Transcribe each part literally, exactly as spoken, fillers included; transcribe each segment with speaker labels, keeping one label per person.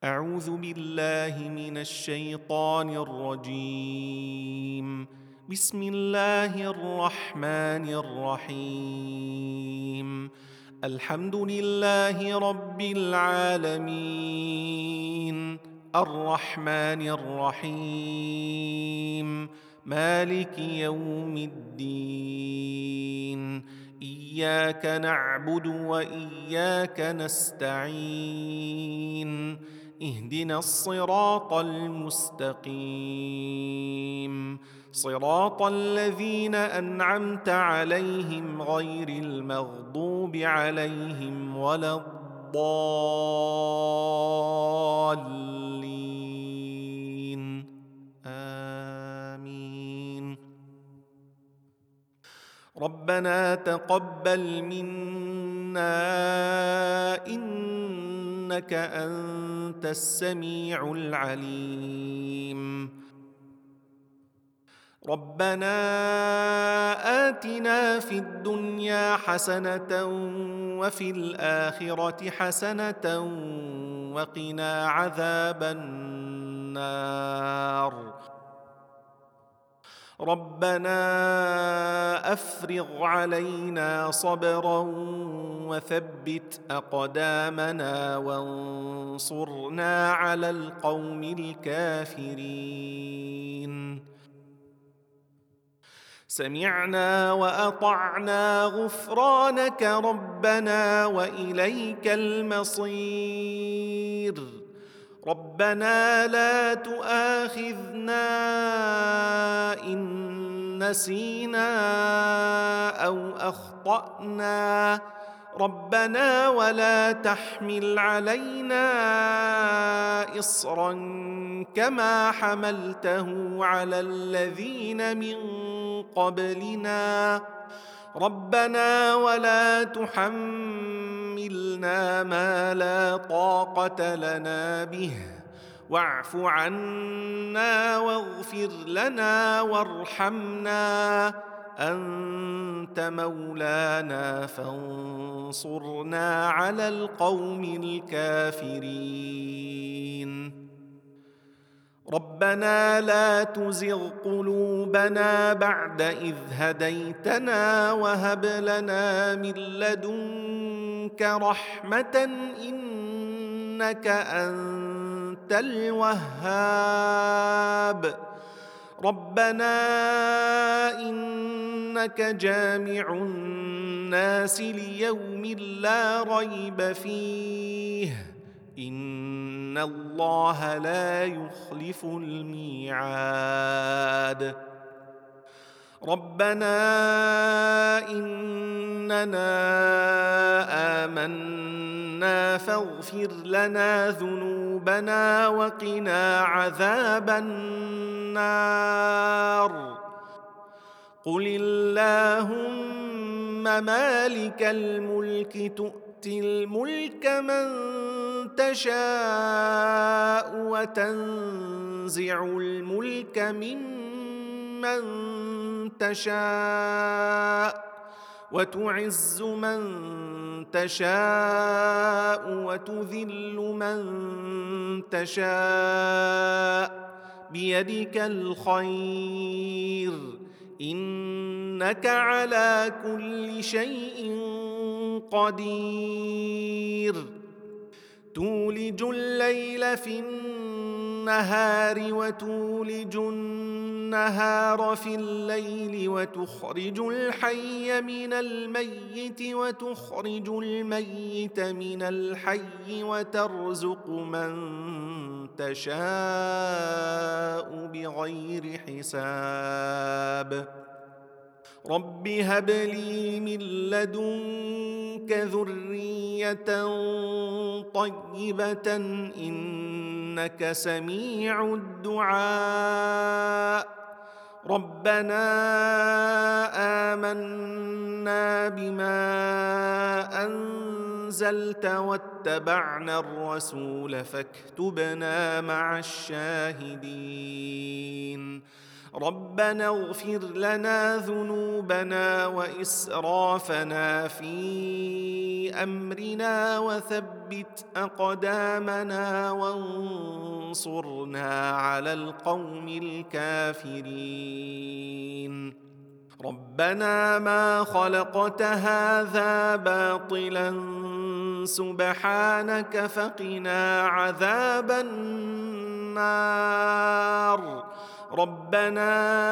Speaker 1: أعوذ بالله من الشيطان الرجيم. بسم الله الرحمن الرحيم. الحمد لله رب العالمين، الرحمن الرحيم، مالك يوم الدين. إياك نعبد وإياك نستعين. اهدنا الصراط المستقيم، صراط الذين أنعمت عليهم غير المغضوب عليهم ولا الضالين. آمين. ربنا تقبل منا إنك أنت السميع العليم. ربنا آتنا في الدنيا حسنة وفي الآخرة حسنة وقنا عذاب النار. ربنا أفرغ علينا صبرا وثبت أقدامنا وانصرنا على القوم الكافرين. سمعنا وأطعنا غفرانك ربنا وإليك المصير. ربنا لا تؤاخذنا إن نسينا أو أخطأنا. ربنا ولا تحمل علينا إصرا كما حملته على الذين من قبلنا. ربنا ولا تحملنا ما لا طاقة لنا به، واعف عنا واغفر لنا وارحمنا، أنت مولانا فانصرنا على القوم الكافرين. ربنا لا تزغ قلوبنا بعد إذ هديتنا وهب لنا من لدنك رحمة إنك أنت الوهاب. ربنا إنك جامع الناس ليوم لا ريب فيه، إن الله لا يخلف الميعاد. ربنا إننا آمنا فاغفر لنا ذنوبنا وقنا عذاب النار. قل اللهم مالك الملك تؤتي الملك من تشاء وتنزع الملك ممن تشاء وتعز من تشاء وتذل من تشاء بيدك الخير، إنك على كل شيء قدير. تولج الليل في النهار وتولج النهار في الليل وتخرج الحي من الميت وتخرج الميت من الحي وترزق من تشاء بغير حساب. رب هب لي من لدنك ذرية طيبة إنك سميع الدعاء. ربنا آمنا بما أنزلت واتبعنا الرسول فاكتبنا مع الشاهدين. ربنا اغفر لنا ذنوبنا وإسرافنا في أمرنا وثبت أقدامنا وانصرنا على القوم الكافرين. ربنا ما خلقت هذا باطلا سبحانك فقنا عذاب النار. ربنا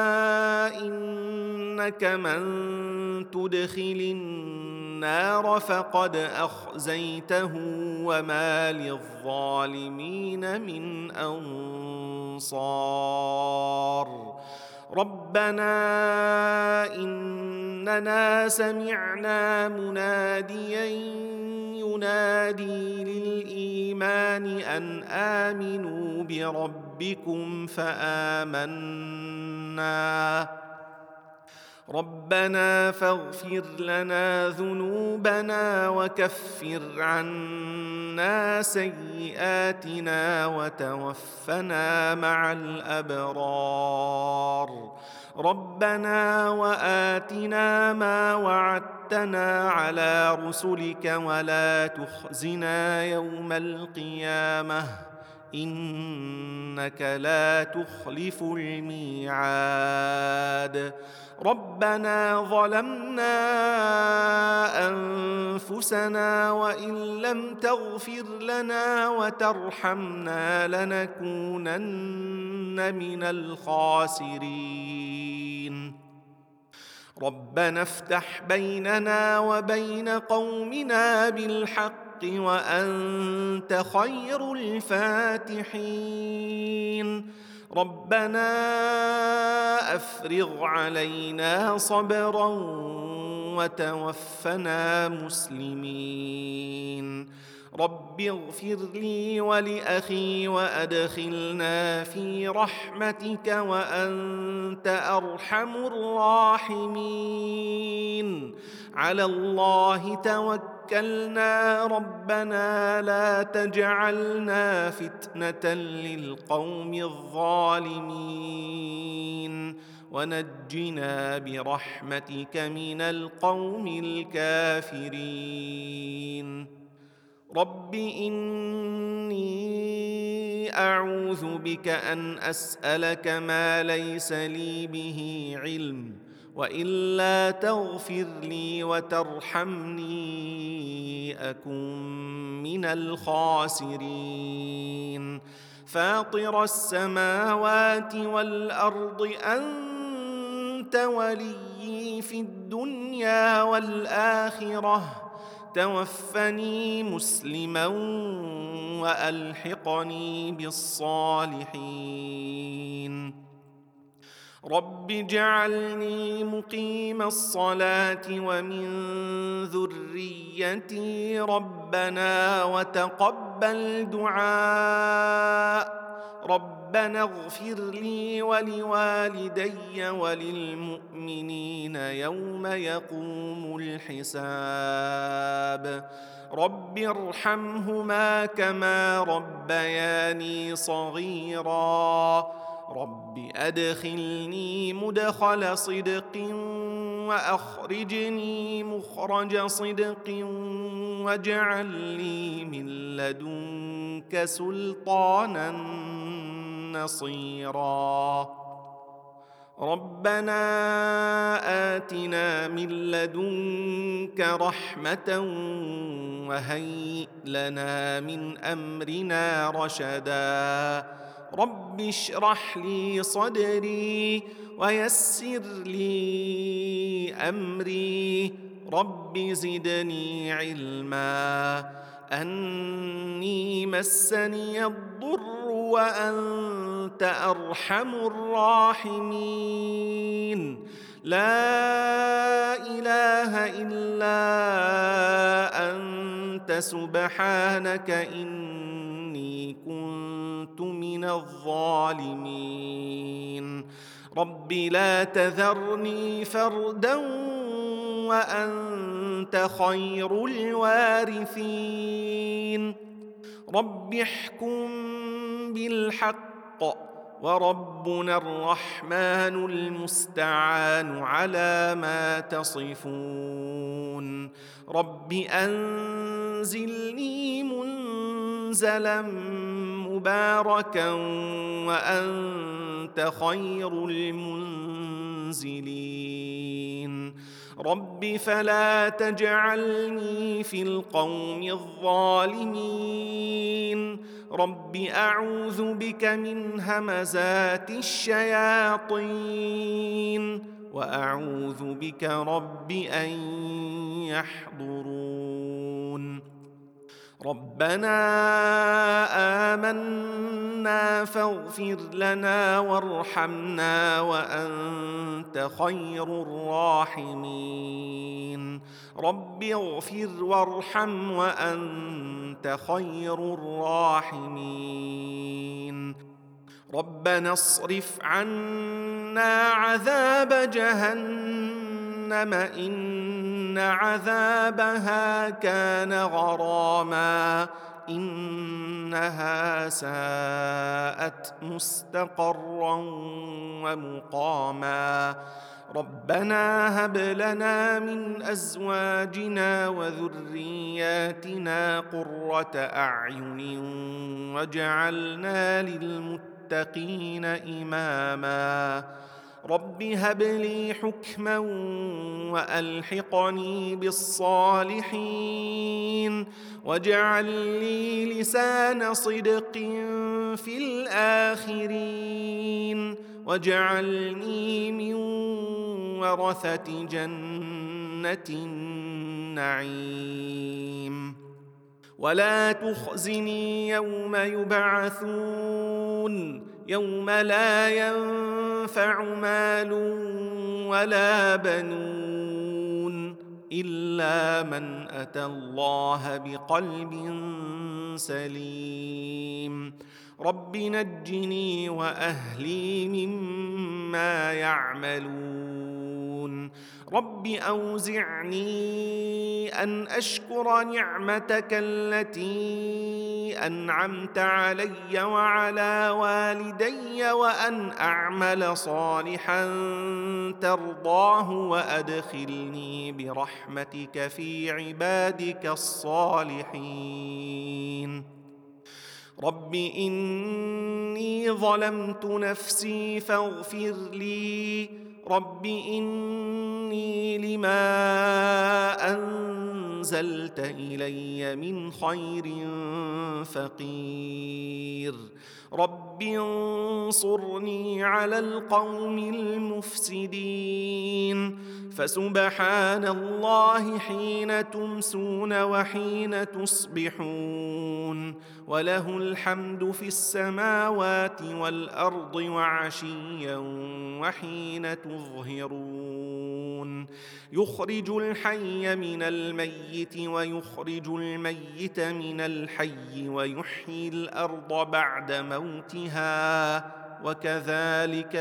Speaker 1: إنك من تدخل النار فقد أخزيته وما للظالمين من أنصار. ربنا إننا سمعنا مناديا ينادي للإيمان أن آمنوا بربكم فآمنا. ربنا فاغفر لنا ذنوبنا وكفر عنا سيئاتنا وتوفنا مع الأبرار. ربنا وآتنا ما وعدتنا على رسلك ولا تخزنا يوم القيامة إنك لا تخلف الميعاد. ربنا ظلمنا أنفسنا وإن لم تغفر لنا وترحمنا لنكونن من الخاسرين. ربنا افتح بيننا وبين قومنا بالحق وأنت خير الفاتحين. ربنا أفرغ علينا صبرا وتوفنا مسلمين. رب اغفر لي ولأخي وأدخلنا في رحمتك وأنت أرحم الراحمين. على الله توكلنا ربنا لا تجعلنا فتنة للقوم الظالمين ونجنا برحمتك من القوم الكافرين. رب إني أعوذ بك أن أسألك ما ليس لي به علم وإلا تغفر لي وترحمني أكن من الخاسرين. فاطر السماوات والأرض أنت وليي في الدنيا والآخرة توفني مسلما وألحقني بالصالحين. رب اجعلني مقيم الصلاة ومن ذريتي ربنا وتقبل دعاء. ربنا اغفر لي ولوالدي وللمؤمنين يوم يقوم الحساب. رب ارحمهما كما ربياني صغيرا. رب أدخلني مدخل صدق وأخرجني مخرج صدق واجعل لي من لدنك سلطانا نصيرا. ربنا آتنا من لدنك رحمة وهيئ لنا من أمرنا رشدا. رب اشرح لي صدري ويسر لي أمري. رب زدني علما. أني مسني الضر وأنت أرحم الراحمين. لا إله إلا أنت سبحانك إني كنت من الظالمين. رب لا تذرني فردا وأنت خير الوارثين. رب احكم بالحق وربنا الرحمن المستعان على ما تصفون رب أنزلني منزلا مباركا وأنت خير المنزلين رب فلا تجعلني في القوم الظالمين رب أعوذ بك من همزات الشياطين وأعوذ بك رب أن يحضرون ربنا آمنا فاغفر لنا وارحمنا وأنت خير الراحمين رب اغفر وارحم وأنت خير الراحمين ربنا اصرف عنا عذاب جهنم إن عذابها كان غراما إنها ساءت مستقرا ومقاما ربنا هب لنا من أزواجنا وذرياتنا قرة أعين واجعلنا للمتقين إماما رب هب لي حكما وألحقني بالصالحين واجعل لي لسان صدق في الآخرين واجعلني من ورثة جنة النعيم ولا تخزني يوم يبعثون يوم لا ينفع مال ولا بنون إلا من أتى الله بقلب سليم رب نجني وأهلي مما يعملون رب أوزعني أن أشكر نعمتك التي أنعمت علي وعلى والدي وأن أعمل صالحا ترضاه وأدخلني برحمتك في عبادك الصالحين رب إني ظلمت نفسي فاغفر لي رب إني لما أنزلت إلي من خير فقير رب انصرني على القوم المفسدين فسبحان الله حين تمسون وحين تصبحون وله الحمد في السماوات والأرض وعشيا وحين تظهرون يخرج الحي من الميت ويخرج الميت من الحي ويحيي الأرض بعد موتها وكذلك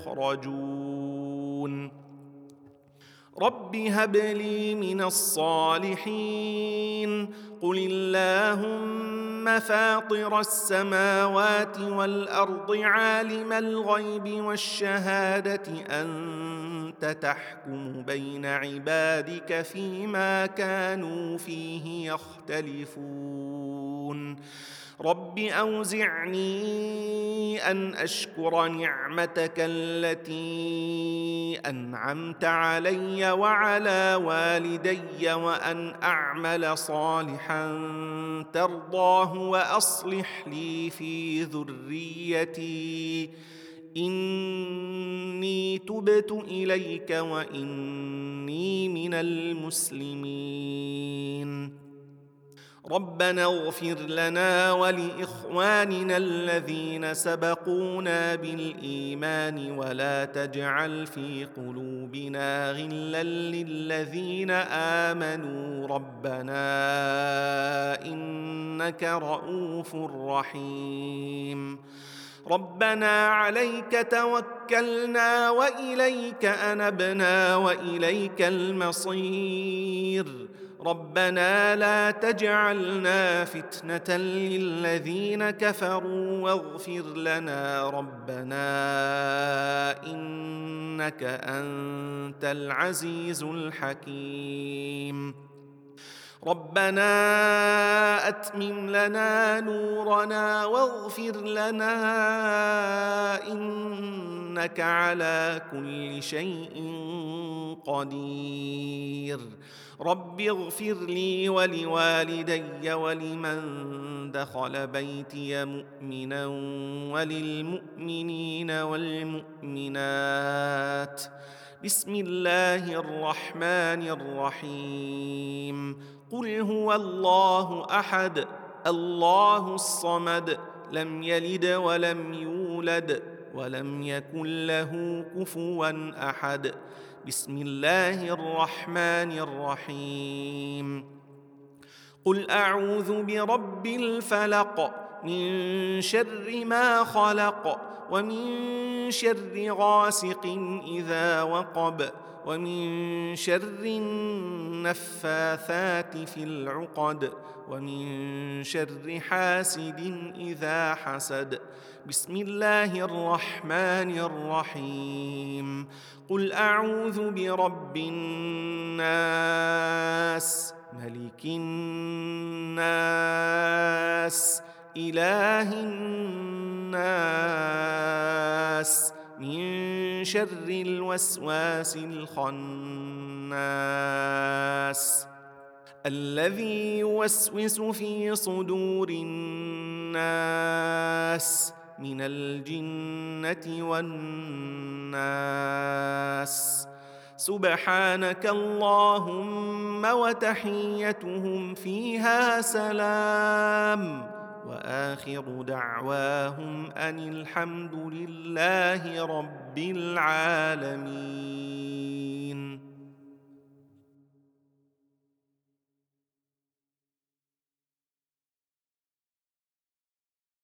Speaker 1: تخرجون رب هب لي من الصالحين قل اللهم فاطر السماوات والأرض عالم الغيب والشهادة أنت تحكم بين عبادك فيما كانوا فيه يختلفون رب أوزعني أن أشكر نعمتك التي أنعمت علي وعلى والدي وأن أعمل صالحا ترضاه وأصلح لي في ذريتي إني تبت إليك وإني من المسلمين ربنا اغفر لنا ولإخواننا الذين سبقونا بالإيمان ولا تجعل في قلوبنا غلا للذين آمنوا ربنا إنك رؤوف رحيم ربنا عليك توكلنا وإليك أنبنا وإليك المصير ربنا لا تجعلنا فتنة للذين كفروا واغفر لنا ربنا إنك أنت العزيز الحكيم ربنا أتمم لنا نورنا واغفر لنا إنك على كل شيء قدير رب اغفر لي ولوالدي ولمن دخل بيتي مؤمنا وللمؤمنين والمؤمنات بسم الله الرحمن الرحيم قل هو الله أحد الله الصمد لم يلد ولم يولد ولم يكن له كفوا أحد بسم الله الرحمن الرحيم قل أعوذ برب الفلق من شر ما خلق ومن شر غاسق إذا وقب ومن شر النفاثات في العقد ومن شر حاسد إذا حسد بسم الله الرحمن الرحيم قل أعوذ برب الناس ملك الناس إله الناس من شر الوسواس الخناس الذي يوسوس في صدور الناس من الجنة والناس سبحانك اللهم وتحيتهم فيها سلام وآخر دعواهم أن الحمد لله رب العالمين.